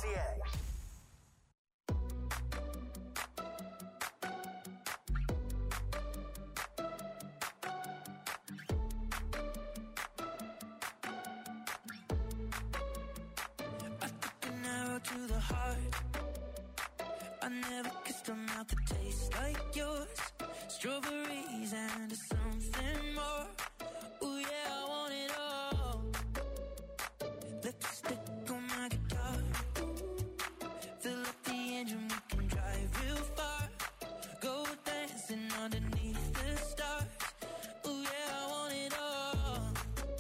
RCA. To the heart, I never kissed a mouth that tastes like yours. Strawberries and something more. Ooh yeah, I want it all. Lipstick on my guitar. Fill up the engine, we can drive real far. Go dancing underneath the stars. Ooh yeah, I want it all.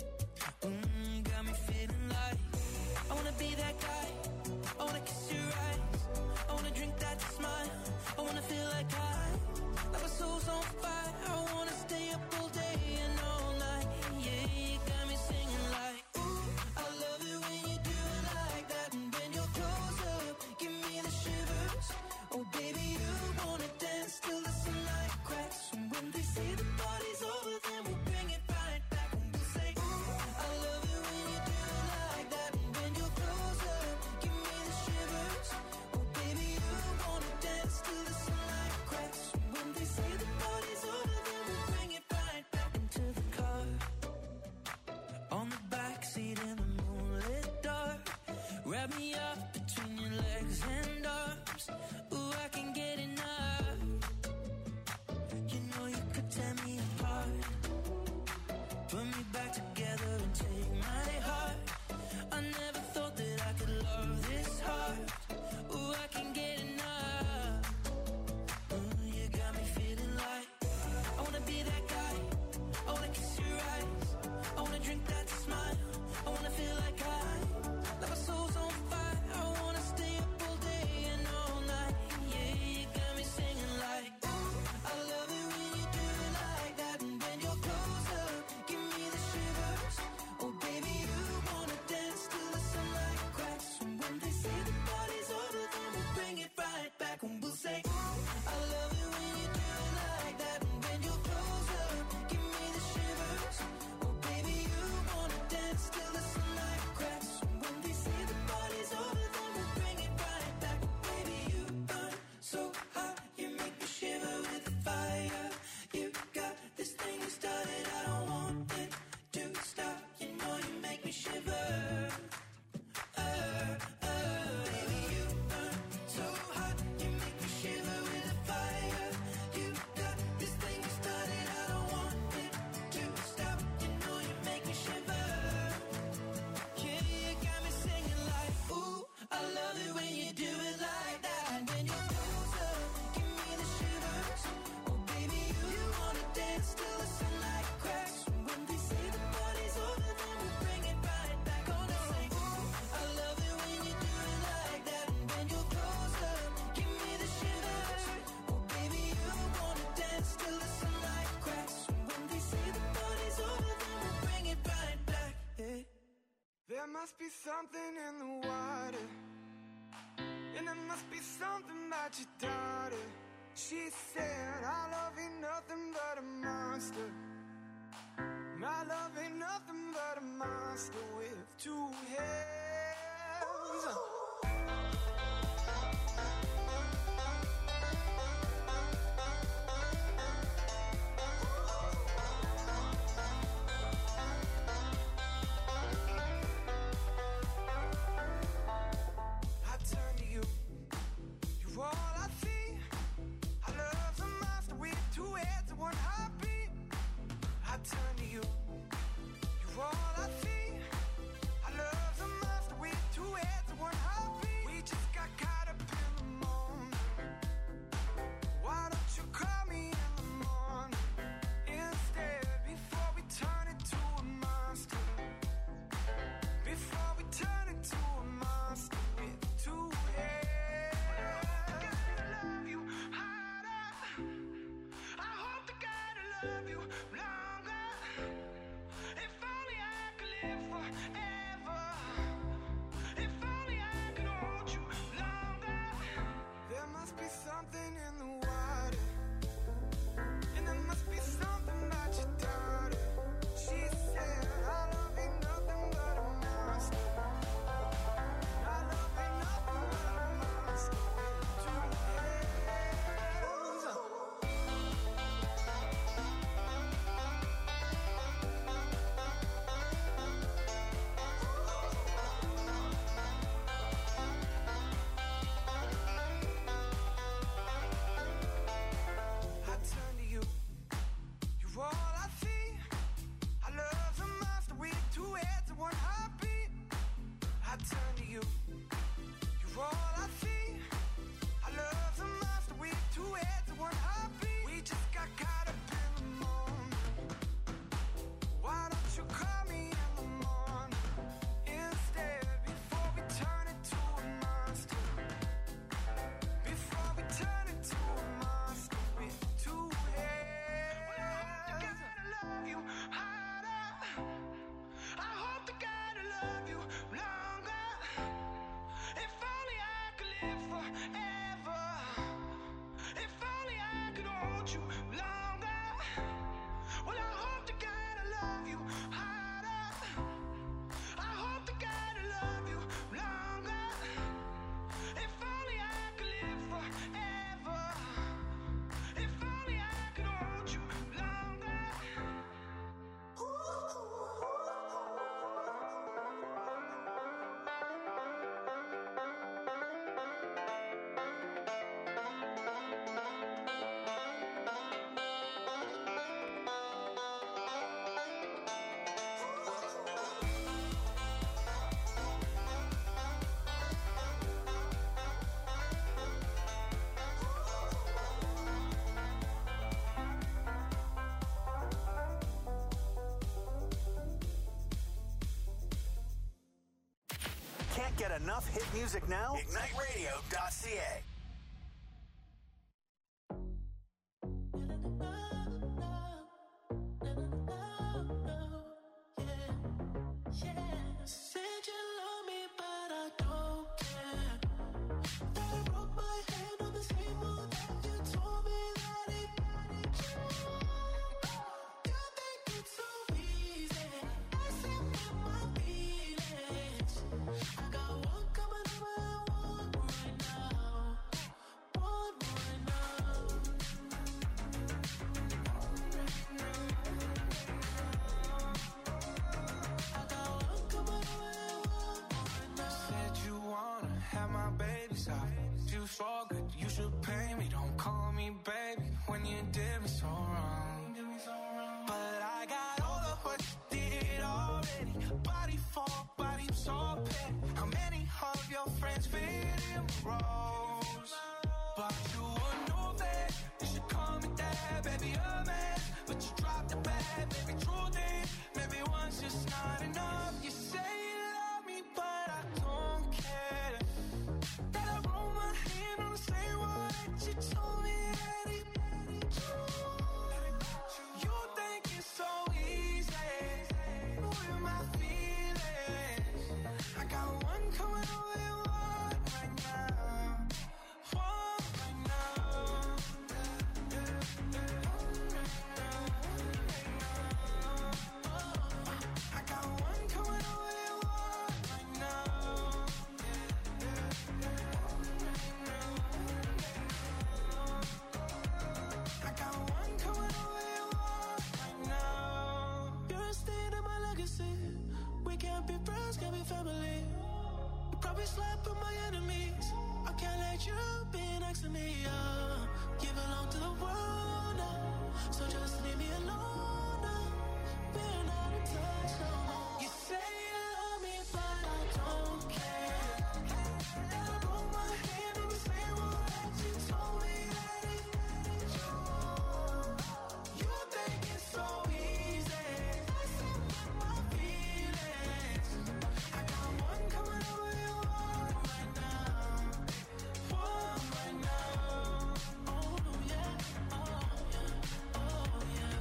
Got me feeling like I wanna be that guy. I wanna kiss your eyes, I wanna drink that smile, I wanna feel like my soul's on fire, I wanna stay up all day and all night, yeah, you got me singing like, ooh, I love it when you do it like that, and when you're close up, give me the shivers, oh baby, you wanna dance till the sunlight cracks, and when they say the party's over, then we'll bring it right back, and we'll say, ooh, I love it when you do it like that, and when you're close up, give me the shivers, oh baby, you wanna dance till the sunlight cracks, and when they say the party's over, then we'll bring it right back into the car, on the backseat in the moonlit dark, wrap me up between your legs and arms, ooh, I can get enough, you know you could tear me apart, put me back together and take my heart, I never thought that I could love this hard, ooh, I can get enough, ooh, you got me feeling like, I wanna be that guy, I wanna kiss your eyes, I wanna drink that smile, I wanna feel like my soul's on fire, I wanna stay up all day and all night, yeah, you got me singing like, ooh, I love it when you do it like that, and when you're close up, give me the shivers, oh baby, you wanna dance till the sunlight cracks, and when they say the party's over, then we'll bring it right back, and we'll say, ooh, I love it when you do it like that, and when you're close up, give me the shivers, oh baby, you wanna dance till the sunlight cracks, and when they say the party's over, then we'll bring it right back, baby, you burn so hot, you make me shiver with the fire, you got this thing you started, I don't want it to stop, you know you make me shiver, baby, you burn so hot, you make me shiver with the fire, you got this thing you started, I don't want it to stop, you know you make me shiver, yeah, you got me singing like, ooh, I love it when you do it like that, and when you're close up, give me the shivers, oh baby, you wanna dance till the sunlight cracks, and when they say the party's over, then we'll bring it right back, gonna say, ooh, I love it when you do it like that, and when you're close up, give me the shivers, oh baby, you wanna dance till the sunlight cracks, and when they say the party's over, then we'll bring it right back, yeah. There must be something in the water, and there must be something about your daughter. She said, our love ain't nothing but a monster. My love ain't nothing but a monster with two heads. I turn to you, you're all I see. Our love's a monster with two heads and one heartbeat. I turn to you, you're all I see. Our love's a monster. for all I see. Our love's a monster with two heads and one heartbeat. We just got caught up in the moment. Why don't you call me in the morning instead, before we turn into a monster? Before we turn into a monster with two heads. Well, I hope to God I love you harder. I hope to God I love you longer. If only I could live forever. If only I could hold you longer. Well, I hope to God I love you harder. I hope to God I love you longer. If only I could live forever. If only I could hold you longer. Can't get enough hit music now? IgniteRadio.ca. Said you love me, but I don't care. That I broke my hand on the same wall that you told me that it you think it's so easy. I said my feelings. I got one coming over and one right now. One right now. I got one coming over and one right now. Said you wanna have my baby side. You so good, you should pay me. Don't call me baby when you did me so wrong. But I got all of what you did already. Body for body, so petty. How many of your friends fit in my roles? But you a new vet, you should call me dad, baby, a man. But you dropped the bag, baby, true thing. Maybe one's just not enough. You say you love me, but I don't care. That I roll my hand on the same wall that you told me that it you think it's so easy with my feelings. I got one coming over and one right now. One right now. I got one coming over and one right now. I got one coming over and one right now. You're a stain in my legacy. We can't be friends, can't be family. You probably slept with my enemies. I can't let you be next to me. You belong to the world now, so just leave me alone now. We're not in touch no more. You say you love me, but I don't care. And I broke my hand on the same wall that you told me that it you think it's so easy. I said my feelings. I got one coming over and one right now. One right now. Oh yeah, oh yeah, oh yeah.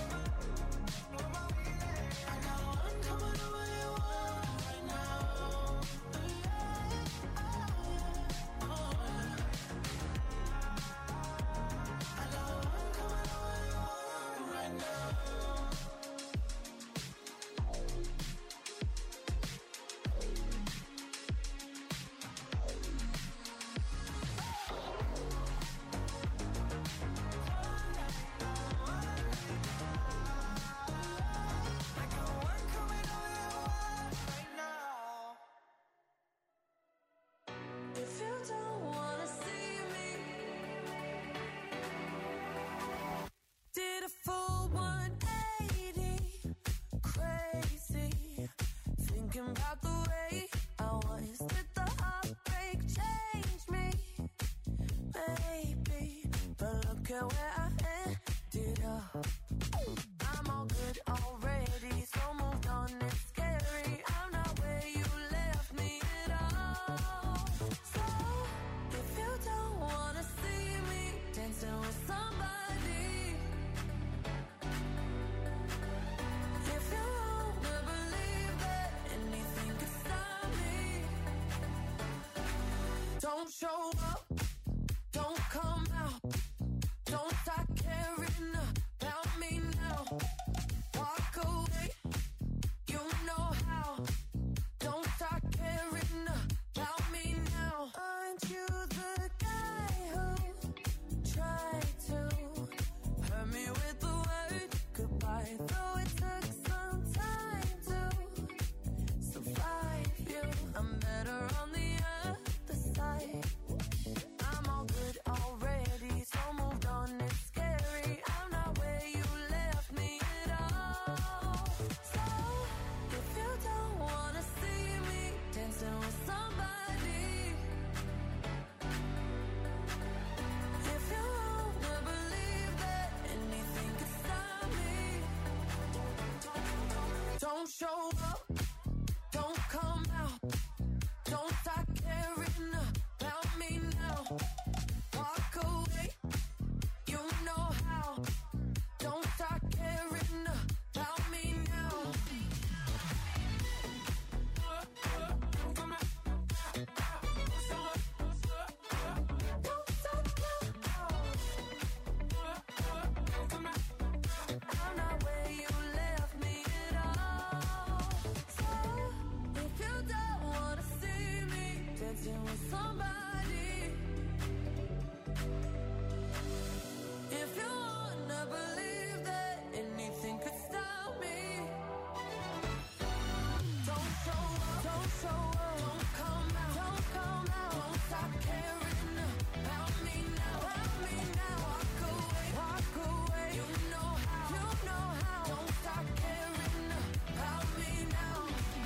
I got one coming over and one right now. Yeah, oh yeah. I got one coming over and one right now. I got one coming over and one right now. If you don't wanna see me, did a full 180, crazy, thinking about the way I was. Did the heartbreak change care where I ended up. I'm all good already, so moved on, it's scary. I'm not where you left me at all. So, if you don't wanna see me dancing with somebody, if you wanna believe that anything could stop me, don't show up, don't come out, don't start caring about me now. Walk away, you know how. Don't start caring about me now. Aren't you the guy who tried to hurt me with the word goodbye? Though it took some time to survive you, I'm better on the other side. I'm all good already, so moved on, it's scary. I'm not where you left me at all. So, if you don't wanna see me dancing with somebody, if you wanna believe that anything could stop me, don't show up, don't come out, don't start caring about me now. Walk away, you know how. Don't start caring about me now. Don't stop now. I'm not where you left me at all. So, if you don't wanna see me dancing with somebody, if you wanna believe that anything could stop me, don't show up, don't show up, don't come out, don't come out, don't stop caring about me now, walk away, you know how, don't stop caring about me now.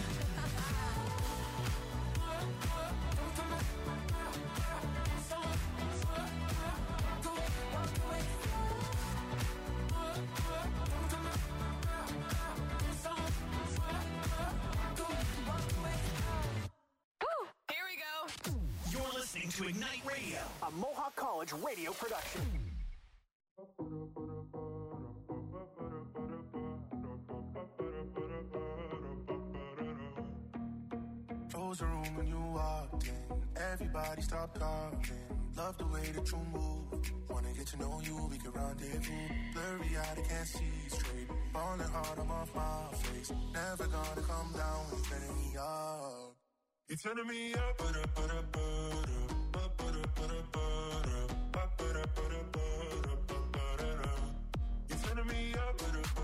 Here we go. You're listening to Ignite Radio, a Mohawk College radio production. Close the room when you walked in. Everybody stop talking. Love the way that you move. Wanna get to know you, we can rendezvous. Blurry eyed, I can't see straight. Falling hard, I'm off my face. Never gonna come down when you're turning me up. You're turning me up. You're turning me up.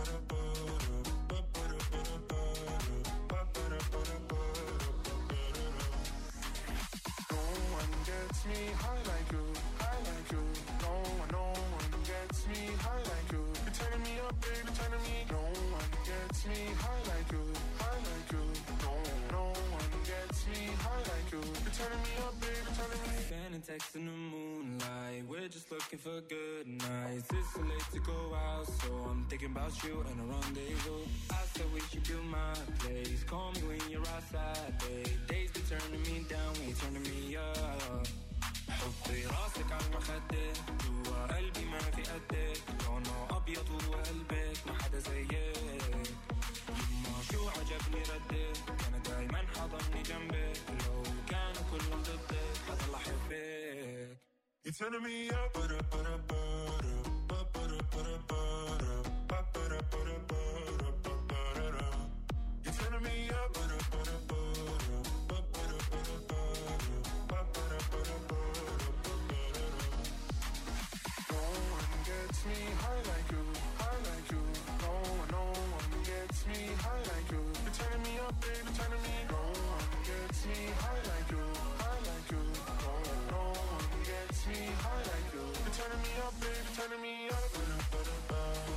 No one gets me high like you, high like you. No one gets me high like you. You're turning me up, baby, turning me. No one gets me high like you, high like you. No one gets me high like you. You're turning me up, baby, turning me. Sending texts in the moonlight. We're just looking for good nights. It's too late to go out, so I'm thinking about you and a rendezvous. I said we should do my place. Call me when you're outside, babe. Days be turning me down, when you're turning me up. حطي راسك على المخدة جوا قلبي ما في قدك لونه أبيض وقلبك ما حدا زيك يما شو عجبني ردك أنا دايما حضني جنبك لو كانوا كلهم ضدك حضل أحبك. You're turning me up. You're turning me up. No one gets me high like you, high like you. No one gets me high like you. You're turning me up, baby, turning me. No one gets me high like you, high like you. No one gets me high like you. You're turning me up, baby, turning me up.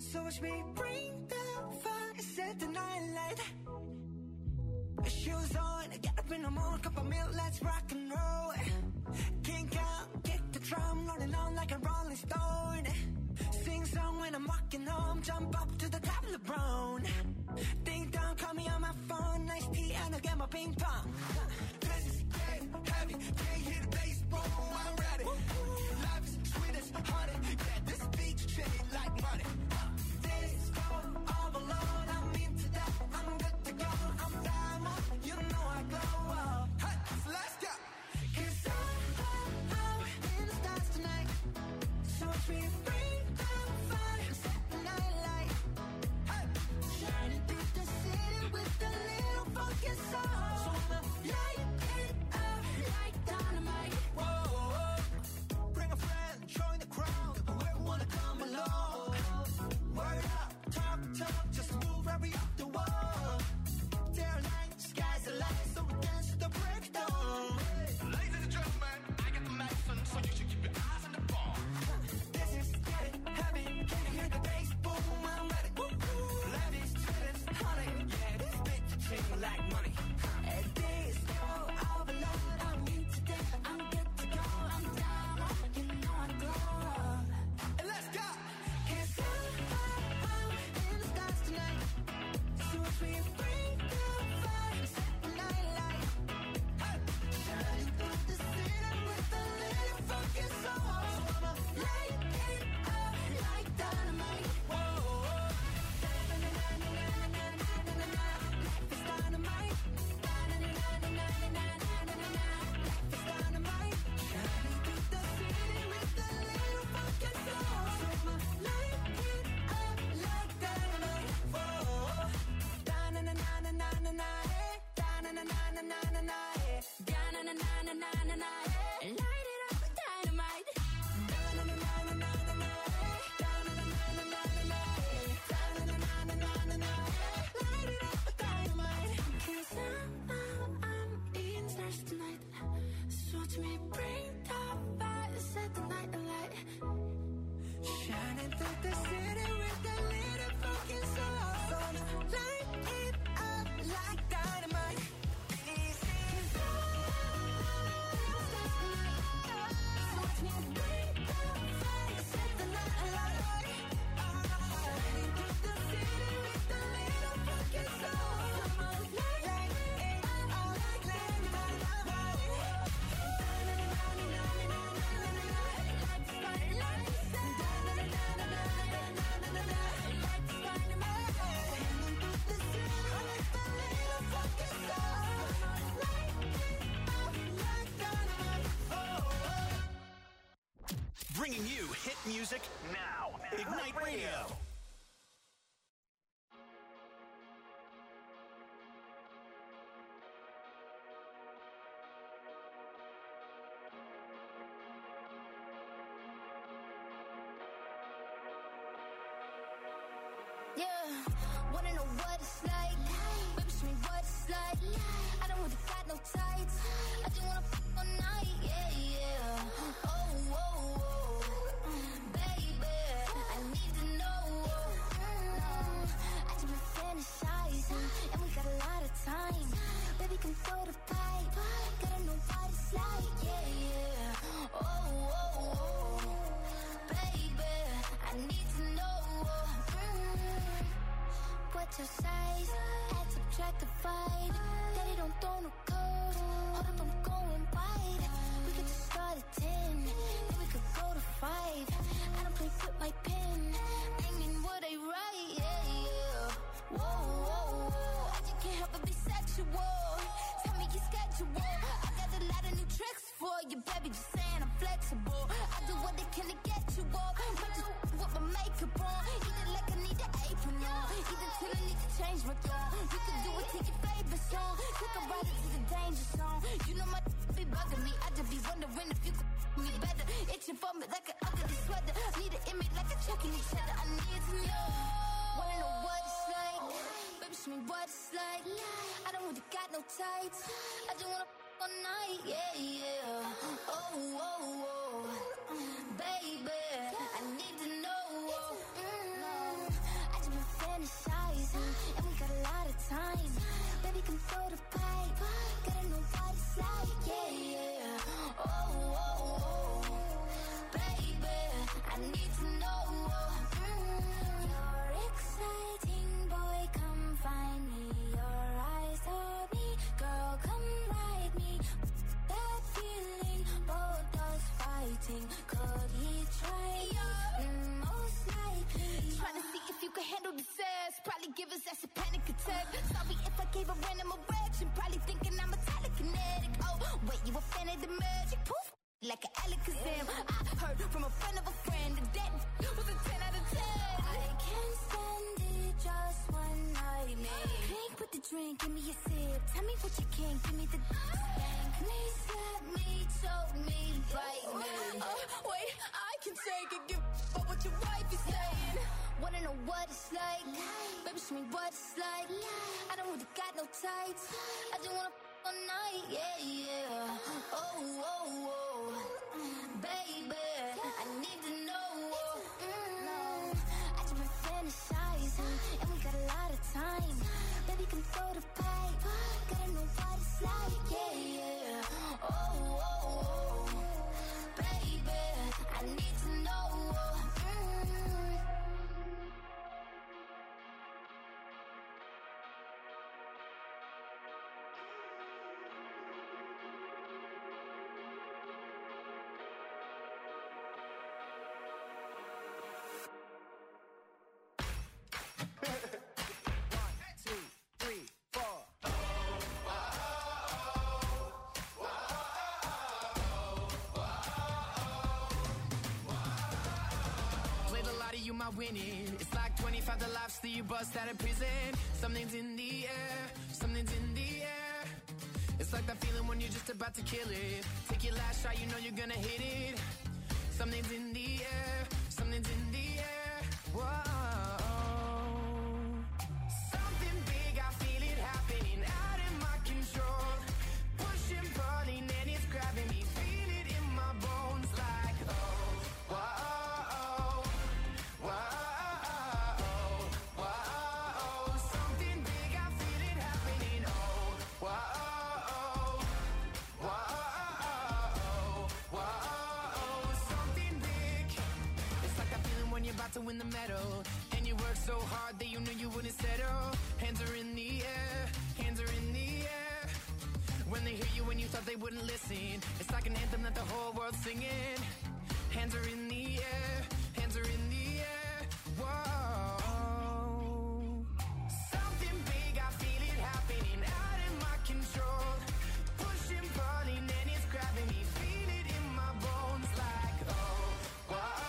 So watch me bring the fire, set the night light. Shoes on, get up in the morning, cup of milk, let's rock and roll. Kink out, kick the drum, rolling on like a rolling stone. Sing song when I'm walking home, jump up to the top of the brown. Ding dong, call me on my phone, nice tea and I'll get my ping pong. This is getting heavy, can't hear the bass, boom, I'm ready. Life is sweet as honey, yeah, this beach treat like money. This go all alone, I'm into that, I'm good to go, I'm down, you know I glow up. Hey, so let's go. 'Cause I'm in the stars tonight, so watch me bring the fire, set the night light. Hey, shining through the city with a little funky soul. So I'ma light it up like dynamite. Whoa, bring a friend, join the crowd, whoever wanna come along. Word up, talk, just move right up the wall. Day or night, sky's the light, so we dance to the break of dawn. Ladies and gentlemen, I got the medicine, so you should keep your eyes on the ball. This is getting heavy, can you hear the bass? Boom, I'm ready. Life is sweet as honey, yeah, this bitch treat like money. And this go all alone, I'm into that, I'm good to go, I'm down, you know I glow. And let's go. 'Cause I'm in the stars tonight, so watch me bring the fire, set the night light. Hey, shining through the city with a little funky soul. So I'ma light it up like dynamite. Whoa, life is dynamite. Life is dynamite. Shining through the city with a little funky soul. So I'ma light it up like dynamite. Whoa, light it up with dynamite. Light it up with dynamite. 'Cause I'm in stars tonight, so watch me bring the fire, set the night alight. Shining through the city with a little fucking soul. So light it up like dynamite. So watch me bring the fire, set the night alight. Shining through the city with a little fucking soul. So light it up like dynamite. Bringing you hit music now. Ignite Radio. Yeah, wanna know what it's like? Baby, show me what it's like. I don't really got no tights. I just wanna fuck all night, yeah, yeah. Oh, oh, oh, baby, I need to know. I just been fantasizing, and we got a lot of time. Baby, come throw the pipe. Gotta know what it's like, yeah, yeah. Oh, oh, oh, baby, I need to know. What's your size? Add, subtract, divide. Daddy don't throw no code. Hold up, I'm going wide. We could just start at 10, then we could go to 5. I don't play with my pen. I mean what I write, yeah, yeah. Whoa, whoa, whoa. I just can't help but be sexual. Tell me your schedule. I got a lot of new tricks for you, baby. Just saying I'm flexible. I do what I can to get you up. Might just with my makeup on. Either like I need an apron on. Either till I need to change my tone. You can do it to your favorite song. Take a ride into the danger zone. You know my be bugging me. I just be wondering if you could me better. Itching for me like an ugly sweater. Need an image like a checking each other. I need to know. Wanna know what it's like? Baby, show me what it's like. I don't really got no tights. I just wanna fuck all night, yeah, yeah. Oh, oh, oh, baby, I need to know. receive a random erection. Probably thinking I'm a telekinetic. Oh, wait, you a fan of the magic? Poof, like an Alakazam. I heard from a friend of a friend that was a 10 out of 10. I can't stand it, just one night, man. Drink with the drink, give me a sip. Tell me what you can, give me the spank me, slap me, choke me, bite me. Wait, I can take it, give up what your wife is saying. Wanna know what it's like? Baby, show me what it's like. I don't really got no tights. I just wanna all night, yeah. Oh, oh, oh. Baby, I need to know. I just been fantasizing, and we got a lot of time. Baby, come throw the pipe. Gotta know what it's like, yeah. Oh, oh, oh. Baby, I need to know. Winning. It's like 25 the lives that you bust out of prison. Something's in the air, something's in the air. It's like that feeling when you're just about to kill it. Take your last shot, you know you're gonna hit it. Something's in the air, something's in the air. Whoa. Something big, I feel it happening out of my control. Pushing, pulling, and it's grabbing me. Feel it in my bones like, oh, whoa. To win the medal, and you work so hard that you knew you wouldn't settle. Hands are in the air, hands are in the air. When they hear you when you thought they wouldn't listen, it's like an anthem that the whole world's singing. Hands are in the air, hands are in the air. Whoa. Something big, I feel it happening out of my control. Pushing, pulling, and it's grabbing me. Feel it in my bones like, oh, whoa.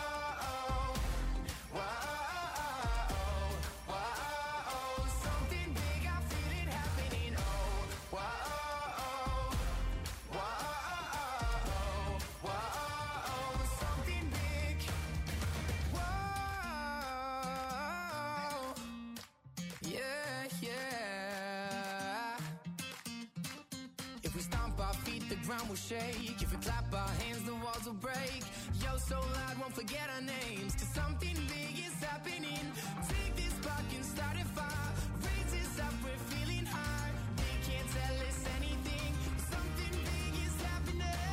Ground will shake. If we clap our hands, the walls will break. Yo, so loud, won't forget our names. Cause something big is happening. Take this spark and start a fire. Raise this up, we're feeling high. They can't tell us anything. Something big is happening.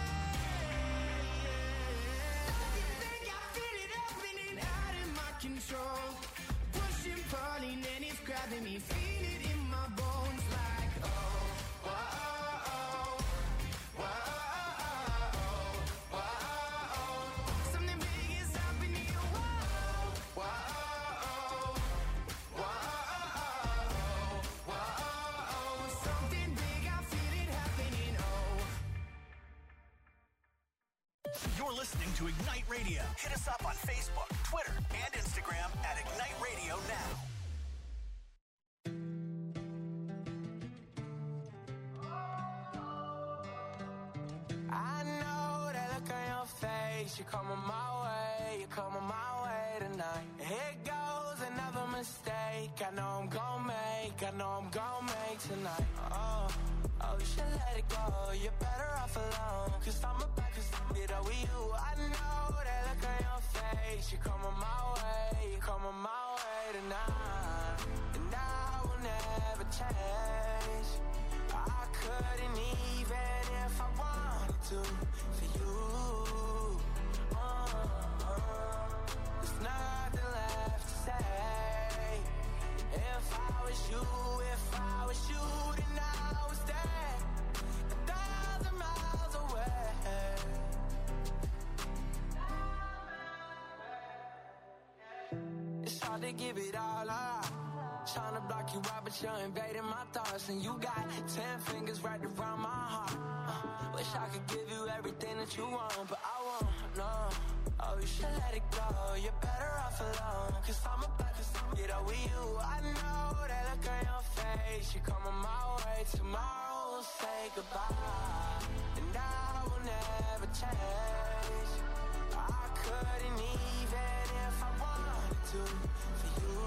Something big, I feel it happening out of my control. Pushing, pulling, and it's grabbing me. Feel it in my bones like, oh, whoa. You're listening to Ignite Radio. Hit us up on Facebook, Twitter, and Instagram at Ignite Radio Now. I know that look on your face. You're coming my way. You're coming my way tonight. Here goes another mistake. I know I'm gonna make. I know I'm gonna make tonight. Oh, you should let it go. You're better off alone. Cause I'm about to it over you. I know that look on your face. You're coming my way. You're coming my way tonight. And I will never change. I couldn't even if I wanted to for you. There's nothing left to say. If I was you, then I was there 1,000 miles away. It's hard to give it all up. Tryna block you out, but you're invading my thoughts. And you got 10 fingers right around my heart. Wish I could give you everything that you want, but I won't, no. Oh, you should let it go, you're better off alone. Cause I'm about to get over you. I know that look on your face, you're coming my way. Tomorrow we'll say goodbye, and I will never change. I couldn't even if I wanted to for you.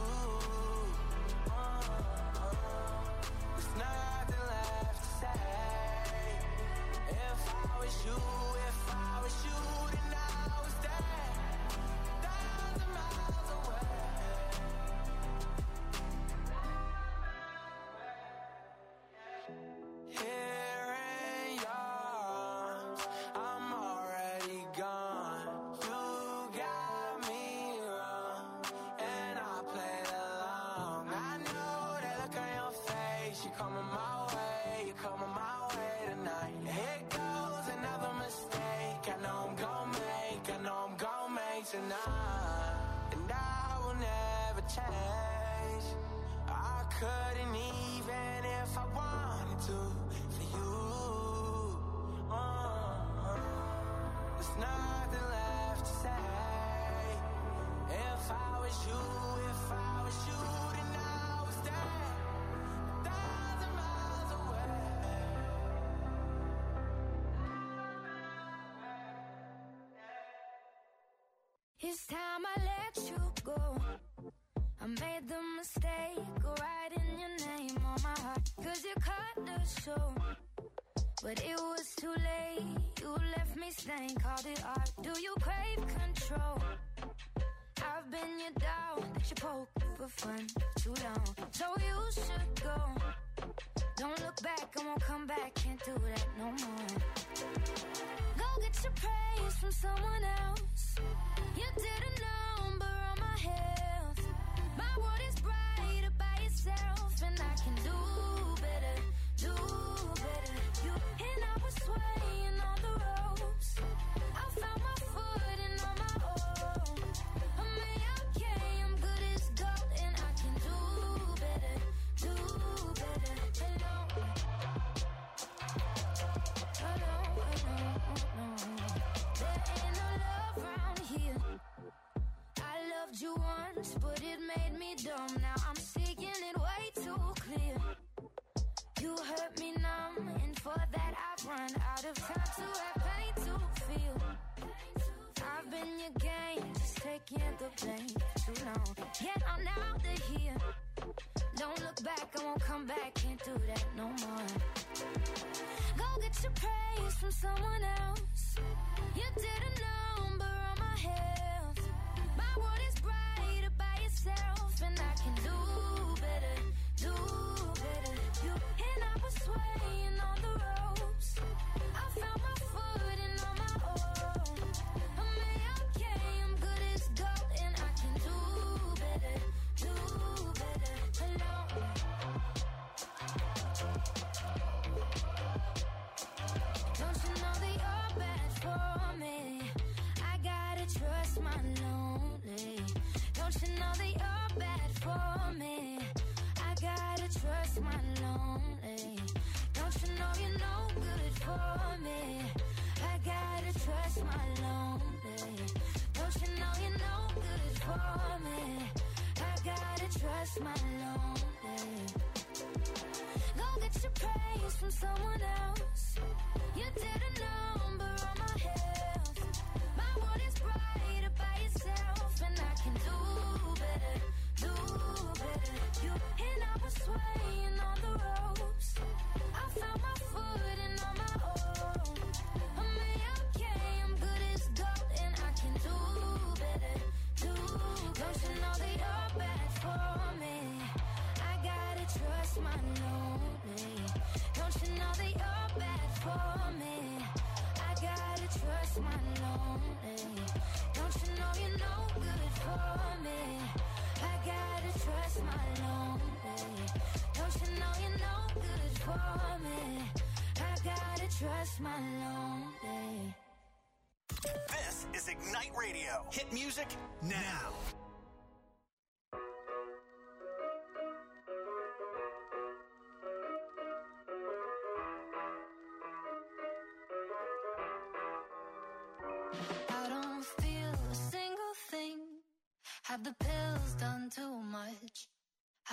There's nothing left to say. If I was you, then I was there, 1,000 miles away. Here in yours, I'm already gone. You got me wrong, and I played along. I know that look on your face, you're coming my way tonight. Here goes another mistake, I know I'm gon' make tonight. And I will never change. I couldn't even if I wanted to for you. There's nothing left to say. If I was you, then I was there, 1,000 miles away. It's time I let you go. I made the mistake of writing your name on my heart. Cause you cut the show, but it was too late. You left me stained, called it art. Do you crave control? I've been your dog that you poke for fun too long. So you should go. Don't look back, I won't come back. Can't do that no more. Go get your praise from someone else. You did a number on my health. My world is brighter by yourself, and I can do better, do better. You and I was swaying on the ropes. I found my footing on my own. I'm okay, I'm good as gold, and I can do better, do better. Hello, there ain't no love around here. I loved you once, but it made me dumb. Now I'm seeking it way too clear. You hurt me numb, and for that I've run out of time to have pain to feel. I've been your game, just taking the blame too long. Yet I'm out of here. Don't look back, I won't come back. Can't do that no more. Go get your praise from someone else. You did a number on my health. My world is brighter by yourself, and I can do better, do better. You and I was swaying on the ropes. I found my footing on my own. I'm okay, I'm good as gold, and I can do better, do better. Hello. Don't you know that you're bad for me? I gotta trust my lonely. Don't you know that you're bad for me? I gotta trust my lonely. Don't you know you're no good for me? I gotta trust my lonely. Don't you know you're no good for me? I gotta trust my lonely. Go get your praise from someone else. You did a number on my health. My world is brighter by yourself, and I can do better, do better. You and I was swaying on the ropes. I found my footing on my own. I'm okay, I'm good as gold, and I can do better, do better. Don't you know that you're bad for me? I gotta trust my lonely. Don't you know that you're bad for me? I gotta trust my lonely. Don't you know you're no good for me? I gotta trust my lonely. Don't you know you're no good for me? I gotta trust my lonely. This is Ignite Radio. Hit music now.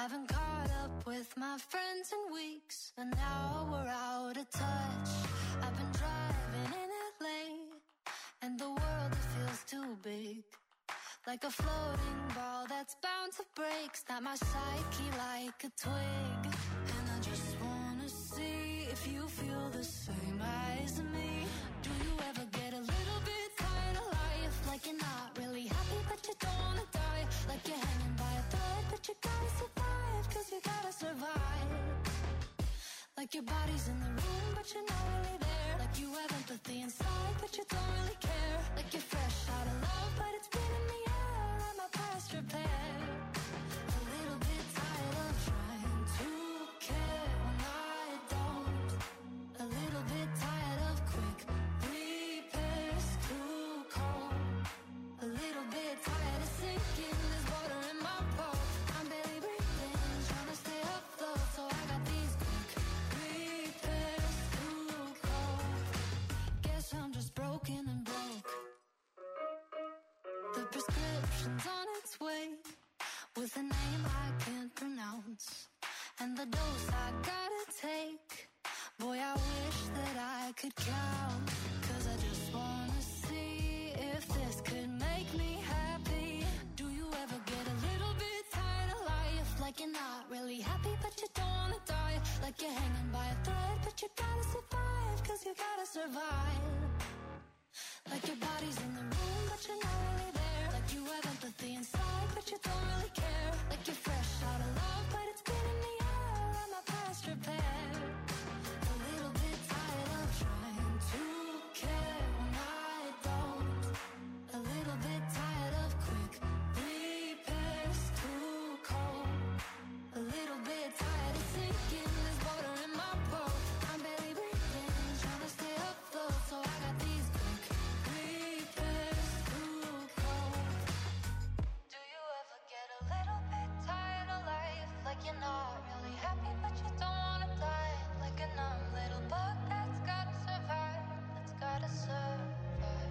Haven't caught up with my friends in weeks, and now we're out of touch. I've been driving in LA, and the world, it feels too big. Like a floating ball that's bound to break. Snap my psyche like a twig. And I just wanna see if you feel the same as me. Do you ever get a little bit tired of life? Like you're not really happy but you don't wanna die. Like you're hanging by a thread but you gotta survive, cause you gotta survive. Like your body's in the room but you're not really there. Like you have empathy inside but you don't really care. Like you're fresh out of love but it's been in the air. Let my past repair. A little bit tired of trying to care when I don't. A little bit tired of quick repairs, too cold. A little bit tired of sinking, there's water in my boat. I'm barely breathing, trying to stay afloat. So I got these quick repairs, too cold. Guess I'm just broken and broke. The prescription's on its way, with a name I can't pronounce, and the dose I gotta take. Boy, I wish that I could count, cause I just wanna see if this could make me happy. Do you ever get a little bit tired of life? Like you're not really happy but you don't wanna die. Like you're hanging by a thread but you gotta survive, cause you gotta survive. Like your body's in the room but you're not really there. Like you have empathy inside but you don't really care. Like you're fresh out of love but it's been in the air. Let my past repair. A little bit tired of trying to care when I don't. A little bit tired of quick repairs, too cold. A little bit tired of sinking, there's water in my boat. I'm barely breathing, trying to stay afloat. So I got these quick repairs, too cold. Do you ever get a little bit tired of life? Like you're not really happy but you don't wanna die. Like a numb little bug that's gotta survive, that's gotta survive.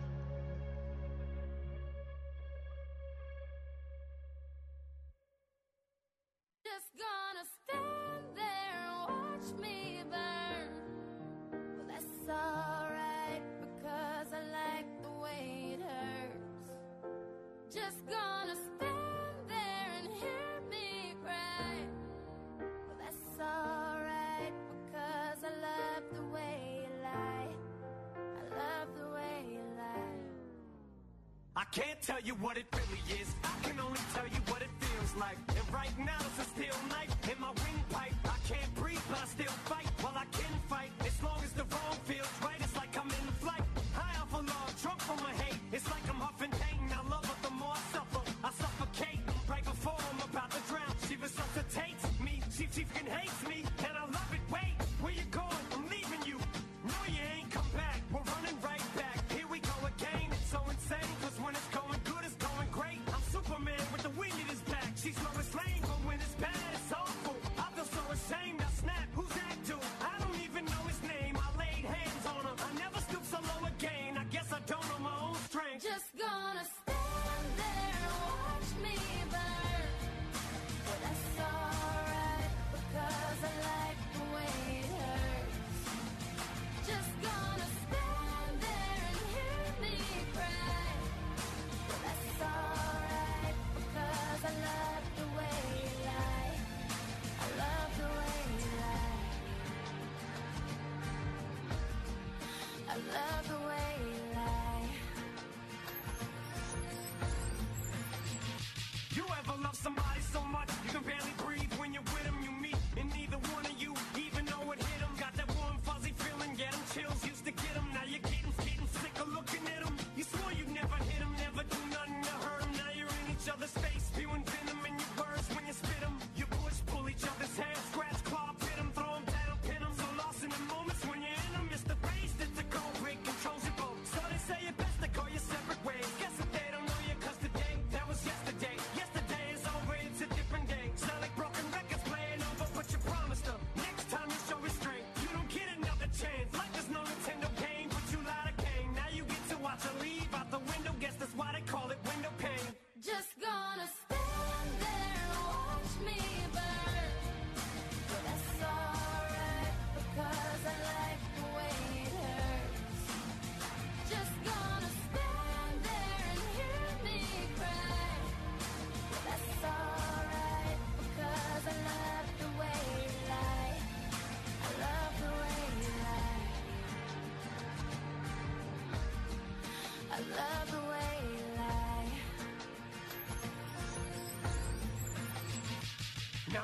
Just gonna stand there and watch me burn. Well, that's alright, because I like the way it hurts. Just gonna stand there and hear me cry. Well, that's alright, because I love the way you lie. I love the way you lie. I can't tell you what it really is. I can only tell you what it feels like. And right now it's a steel knife in my windpipe. I can't breathe, but I still fight. Well, I can fight as long as the wrong feels right. It's like I'm in flight, high off of love, drunk from my hate. It's like I'm huffing pain. I love her the more I suffer. I suffocate right before I'm about to drown. She resuscitates me. She freaking hates me, and I love it. Wait, where you going? I'm leaving you. No, you ain't come back. We're running right back. Here we go again. It's so insane, cause when it's going good, it's going great. I'm Superman with the wind in his back. She's Lois Lane, but when it's bad, it's awful. I feel so ashamed. I snap. Who's that dude? I don't even know his name. I laid hands on him. I never stoop so low again. I guess I don't know my own strength. Just gonna stand there and watch me burn. Well, that's alright, because I like the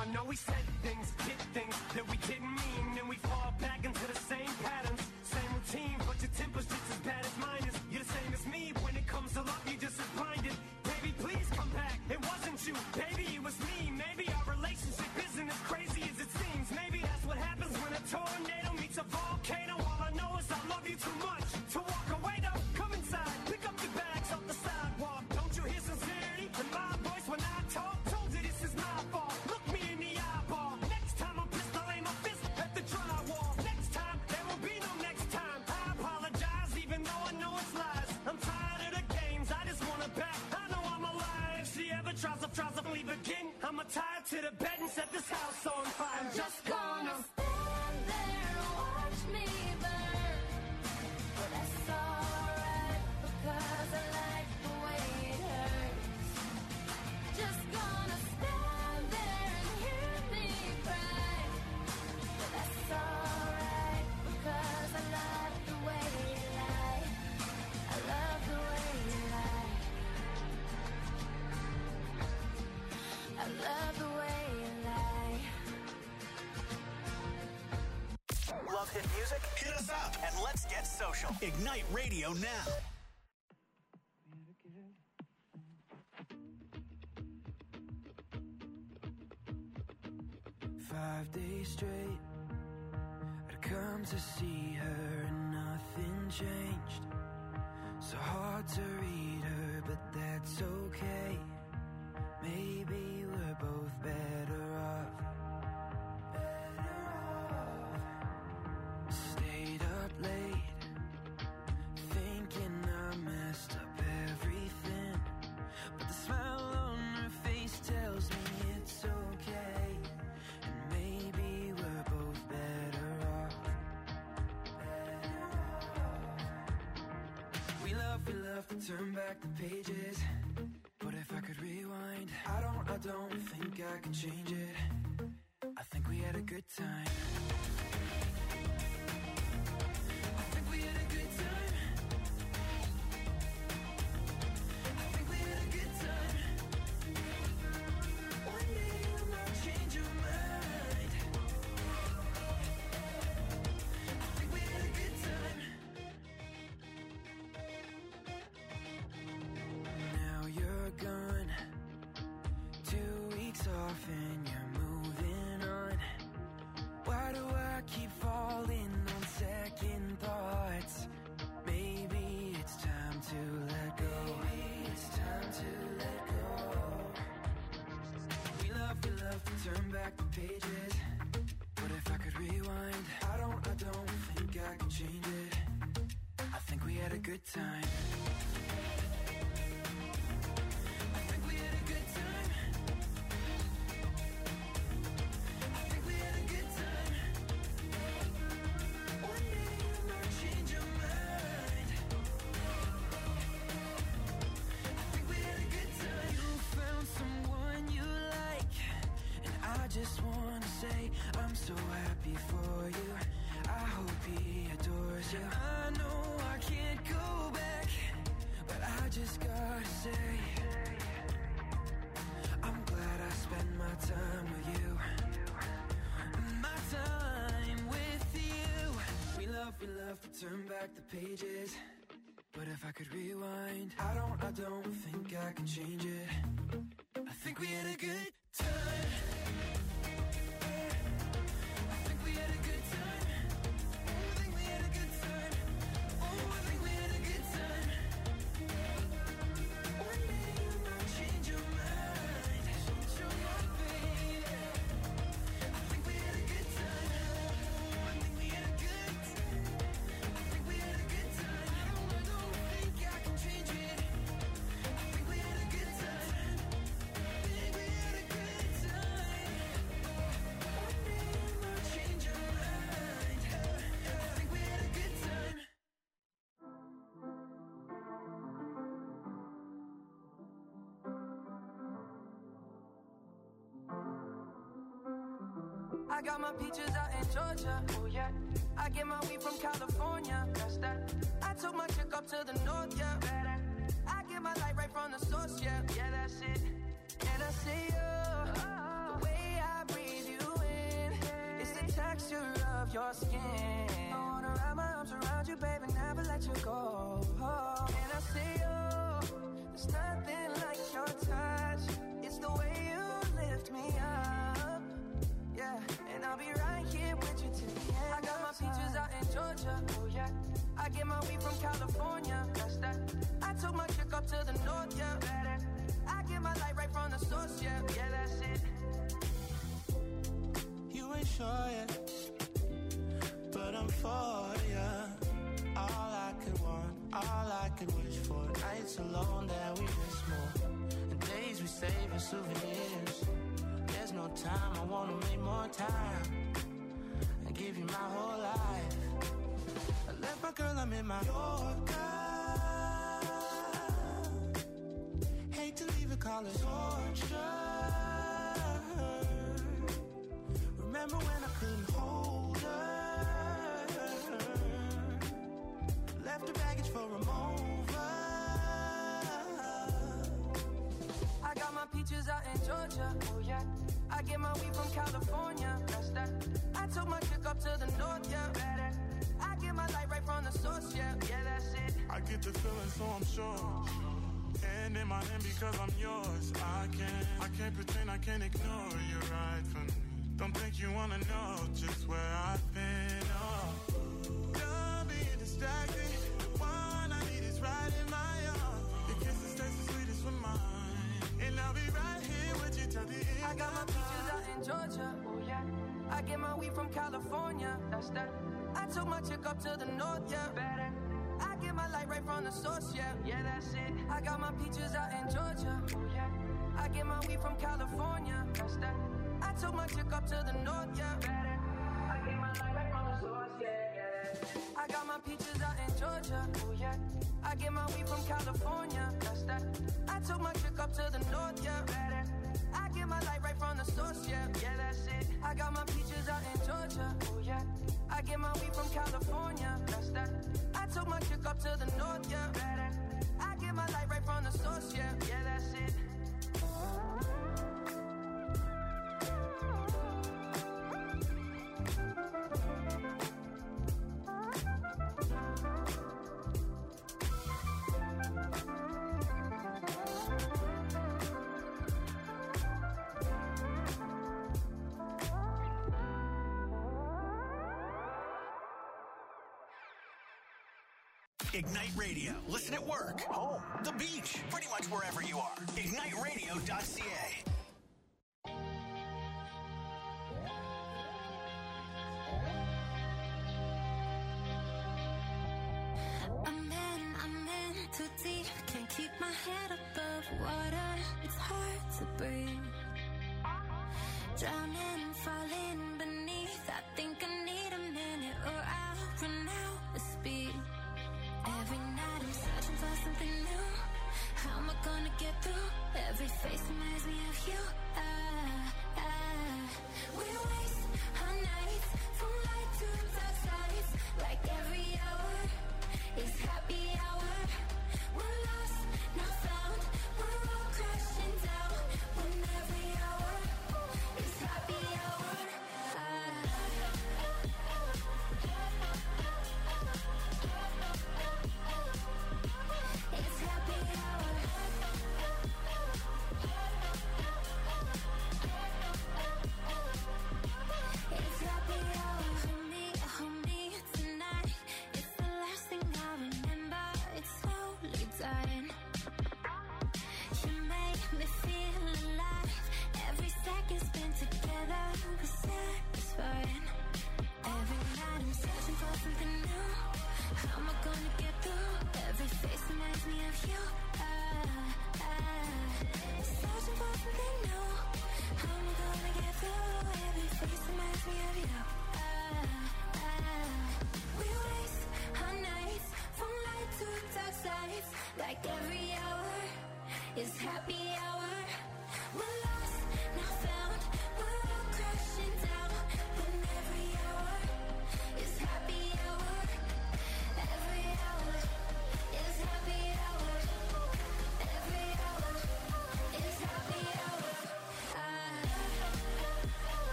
I know we said things, did things that we didn't mean, and we fall back into the same patterns, same routine, but your temper's just as bad as mine is. You're the same as me, when it comes to love, you're just as blinded. Baby, please come back, it wasn't you, baby, it was me. Maybe our relationship isn't as crazy as it seems. Maybe that's what happens when a tornado meets a volcano. All I know is I love you too much to walk away though. Come inside, pick up your bags off the sidewalk. Don't you hear sincerity in my voice when I talk? Told you this is my fault, look me in the eyeball. Next time I'm pissed, I'll aim my fist at the drywall. Next time, there will be no next time. I apologize even though I know it's lies. I'm tired of the games, I just want her back. I know I'm alive. If she ever tries to leave again, I'ma tie her to the bed and set this house on fire. I'm just gonna stand there and watch me burn. But that's alright, because I like the way it hurts. Just gonna stand there and hear me cry. But that's alright, because I love the way you lie. I love the way you lie. I love the way you lie. Love hit music? Hit us up and let's get social. Ignite Radio now. 5 days straight, I'd come to see her and nothing changed. So hard to read her, but that's okay. Maybe we're both better off. Stayed up late, thinking I messed up everything. But the smile on her face tells me it's okay. And maybe we're both better off. We love to turn back the pages. But if I could rewind, I don't think I could change it. I think we had a good time. I think we had a good time. I think we had a good time. One day you might change your mind. I think we had a good time. Now you're gone, 2 weeks off and you're moving on. Why do I keep falling on second thoughts? Maybe it's time to let go. Maybe it's time to let go. We love to turn back the pages. But if I could rewind, I don't think I could change it. I think we had a good time. I think we had a good time. I think we had a good time. One day you might change your mind. I think we had a good time. You found someone you like, and I just wanna say I'm so happy for you. I hope he adores you. I know I can't go back, but I just gotta say I'm glad I spent my time with you. My time with you. We love to turn back the pages. But if I could rewind, I don't think I can change it. I think we had a good time. I think we had a good time. I think we had a good time. Oh, I think we had a good time. One day you might change your mind. Change your mind, baby. I think we had a good time. I think we had a good time. I think we had a good time. I don't think I can change it. I think we had a good time. I think we had a good time. One day you might change your mind. I think we had a good time. I got my peaches out in Georgia. Oh yeah. I get my weed from California. That's that. I took my chick up to the north, yeah. I get my light right from the source, yeah. Yeah, that's it. And I see you, the way I breathe. your skin. I wanna wrap my arms around you, baby, never let you go. Oh, and I say, oh, there's nothing like your touch. It's the way you lift me up. Yeah, and I'll be right here with you till the end. I got my peaches out in Georgia. Oh yeah, I get my weed from California. That's that. I took my chick up to the north. Yeah, better. I get my light right from the source. Yeah, yeah, that's it. You ain't sure yet, but I'm for ya. All I could want, all I could wish for. Nights alone that we miss more, and days we save as souvenirs. There's no time, I wanna make more time and give you my whole life. I left my girl, I'm in my Yorker. Hate to leave it, call it torture. Remember when I couldn't hold her? Left her baggage for a mover. I got my peaches out in Georgia. Oh yeah, I get my weed from California. That's that. I took my chick up to the north. Yeah, better. I get my light right from the source. Yeah, yeah, that's it. I get the feeling, so I'm sure. And in my hand because I'm yours. I can't pretend, I can't ignore you right from me. Don't think you wanna know just where I've been. Oh, done being distracted. The one I need is right in my arms. Your kisses taste the sweetest with mine, and I'll be right here with you till the end. I got my peaches out in Georgia. Oh yeah, I get my weed from California. That's that. I took my chick up to the north. Yeah, better. I get my light right from the source. Yeah, yeah, that's it. I got my peaches out in Georgia. Oh yeah, I get my weed from California. That's that. I took my chick up to the north, yeah, better. I get my light right from the source, yeah, yeah. I got my peaches out in Georgia, oh yeah. I get my weed from California, that's that. I took my chick up to the north, yeah, better. I get my light right from the source, yeah, yeah, that's it. I got my peaches out in Georgia, oh yeah. I get my weed from California, that's that. I took my chick up to the north, yeah, better. I get my light right from the source, yeah, yeah, that's it. Ignite Radio. Listen at work, home, the beach, pretty much wherever you are. IgniteRadio.ca. I'm in too deep. Can't keep my head above water. It's hard to breathe. Drowning, falling beneath. I think I need a minute or I'll run out of speed. Every night I'm searching for something new. How am I gonna get through? Every face reminds me of you. We waste our nights from light to dark sides. Like every hour is happy hour. We're lost, not found. We're all crashing down when every hour is happy hour.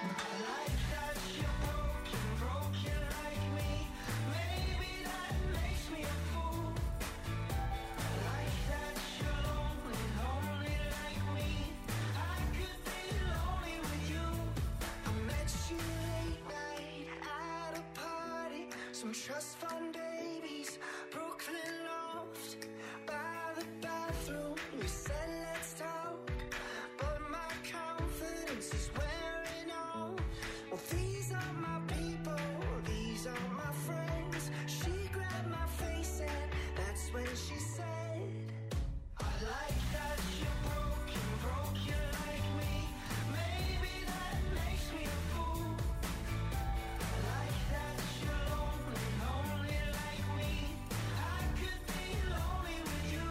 like that you're broken like me. Maybe that makes me a fool. Like that you're lonely like me. I could be lonely with you. I met you late night at a party. Some trust fund babies, Brooklyn loft. By the bathroom, we said let's talk. But my confidence is wearing off. Well, these are my people, these are my friends. She grabbed my face and that's when she said, I like that you're broken like me. Maybe that makes me a fool. I like that you're lonely like me. I could be lonely with you.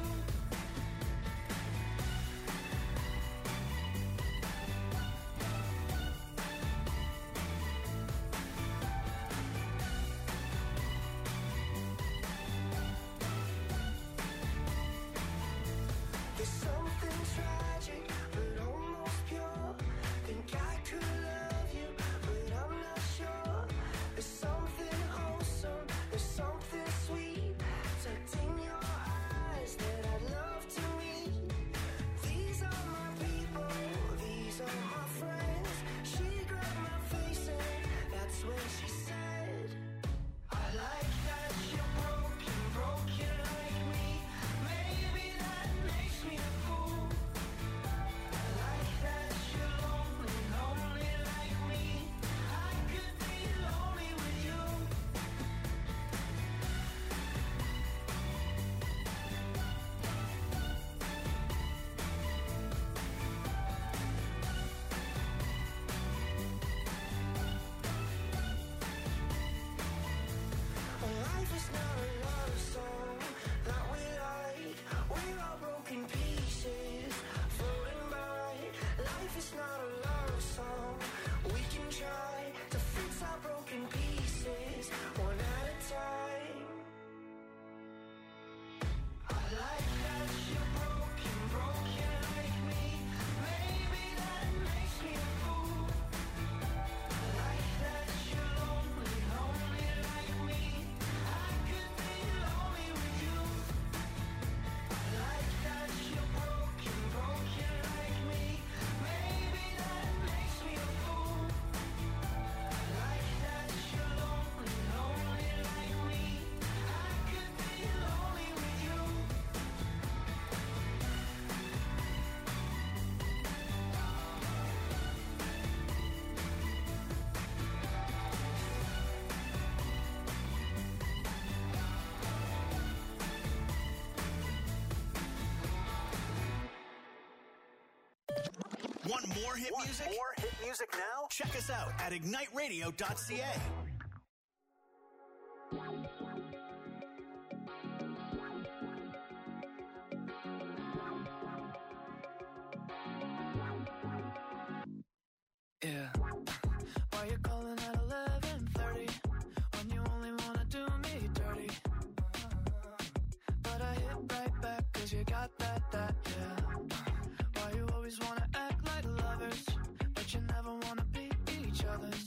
There's something tragic, but almost pure. Think I could love you, but I'm not sure. There's something wholesome, there's something sweet tucked in your eyes that I'd love to meet. These are my people, these are my friends. She grabbed my face and that's when she said, I like that you're broken like me. Maybe that makes me a fool. I like that you're lonely like me. I could be lonely with you. Life is not a love song that we like. We're all broken pieces floating by. Life is not a love song. We can try to fix our broken pieces one at a time. I like that you're broken like me. Maybe that makes me a fool. I like that you're lonely like me. I could be lonely with you. I like that you're broken like me. Maybe that makes me a fool. I like that you're lonely like me. I could be lonely with you. Want more hit music? More hit music now? Check us out at igniteradio.ca. Yeah. Why you calling at 11:30 when you only wanna do me dirty? But I hit right back 'cause you got that, yeah. Why you always wanna act like lovers, but you never wanna be each other's?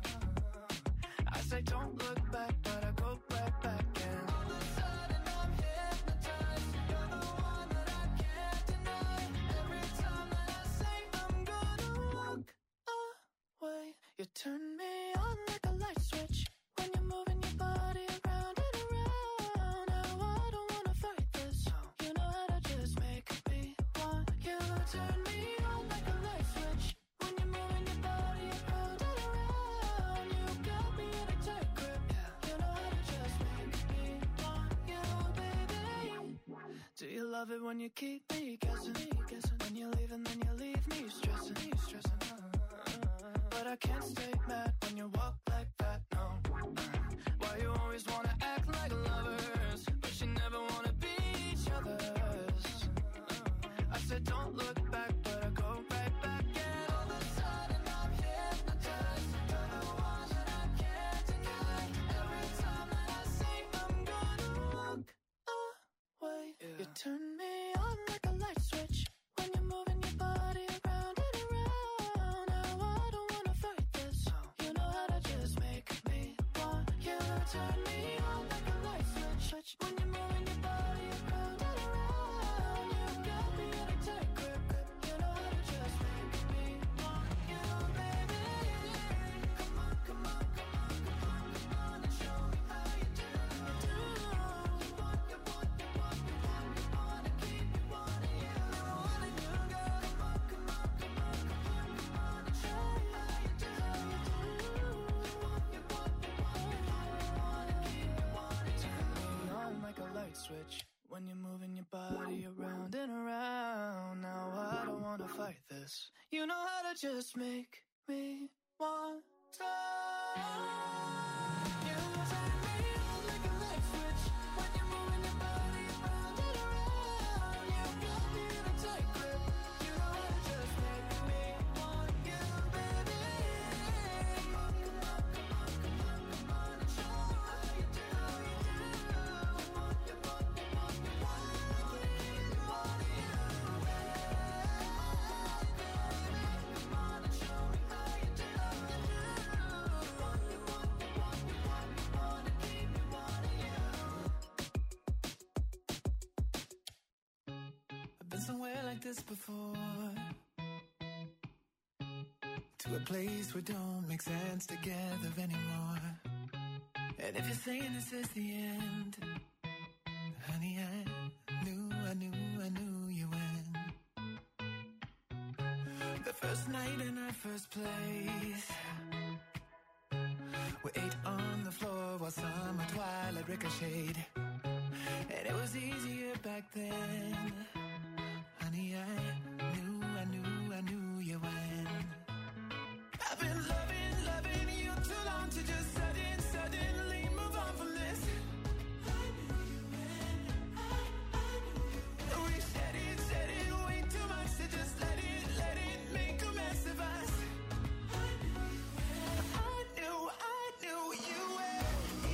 I say don't look back, but I go right back and all of a sudden I'm hypnotized. You're the one that I can't deny. Every time that I say I'm gonna walk away, you turn me on like a light switch when you're moving your body around and around. Now I don't wanna fight this. You know how to just make me want you. Turn me on like a light switch when you're moving your body around and around. You got me in a tight grip. You know how to just make me want you, baby. Do you love it when you keep me guessing? When you leave and then you leave me stressing. But I can't stay mad when you walk like that, no. Why you always wanna act like lovers, but you never wanna be each other's? I said don't look back, but I go right back and all of a sudden I'm hypnotized. You're the one that I can't deny. Every time that I say I'm gonna walk away, you turn me on like a light switch when you're moving your body around and around. Now I don't wanna fight body around and around. Now I don't wanna fight this. You know how to just make me want to. You turn me on like a light switch when you're moving your body around and around. You got me in a tight grip. You know how to just make me want you, baby. Come on, come on, come on, come on, come on, and show me how you do, how you do. Come on, come on, come on, come on, I wanna keep you wanting you, baby. Come on and show me how you do, how you do. I've been somewhere like this before, to a place where don't make sense together anymore. And if you're saying this is the end, honey, I knew you win. The first night in our first place, we ate on the floor while summer twilight ricocheted. And it was easier back then. Honey, I knew you win. I've been loving you too long to just suddenly move on from this. I knew you win. I knew you win. We said it way too much to just let it make a mess of us. I knew you win. I knew you win.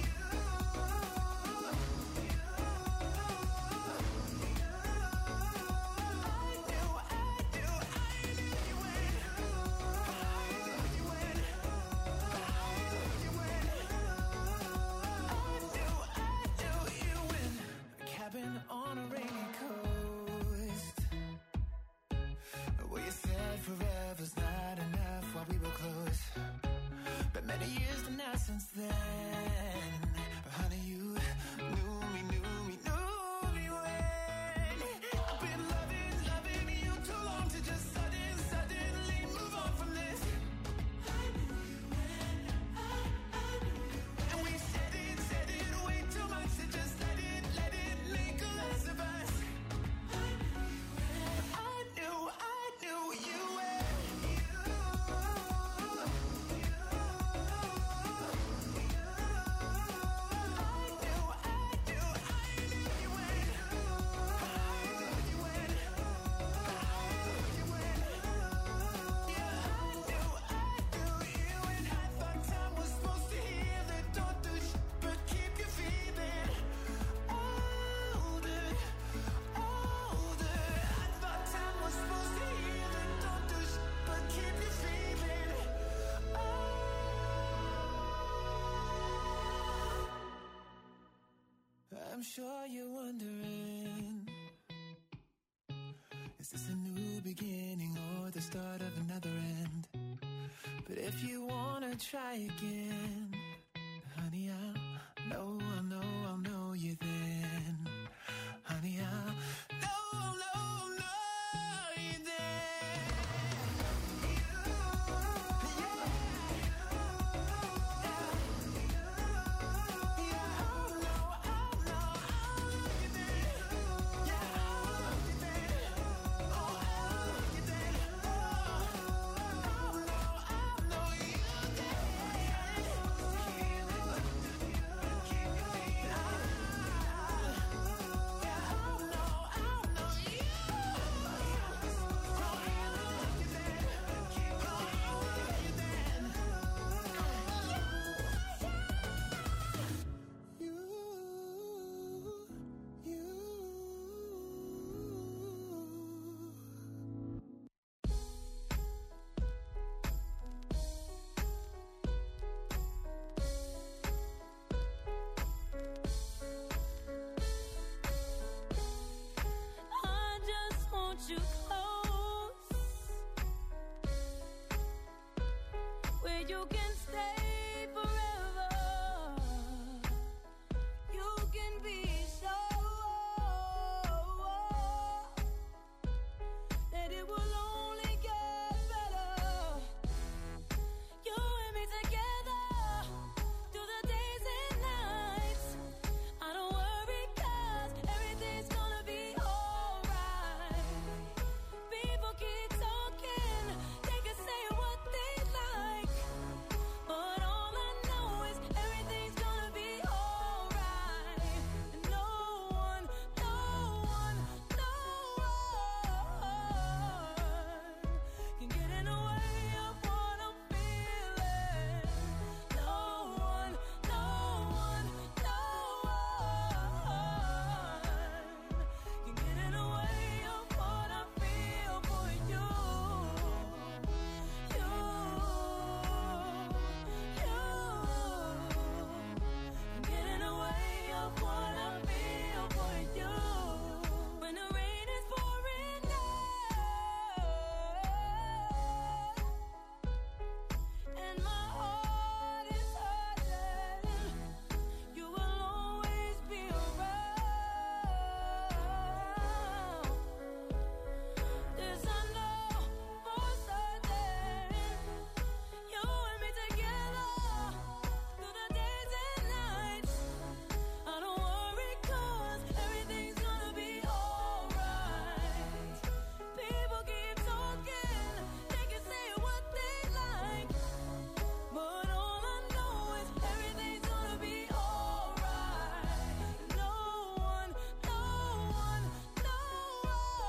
On a rainy coast, where you said forever's not enough while we were close. But many years now since then, honey, you knew me when. I've been loving you too long to just suddenly move on from this. I knew you when, I knew you when. And we said it way too much to just let it make a mess of us. I knew you were. I'm sure you're wondering, is this a new beginning or the start of another end? But if you wanna try again, honey, I'll know you then. Honey, I'll know you then. You close, where you can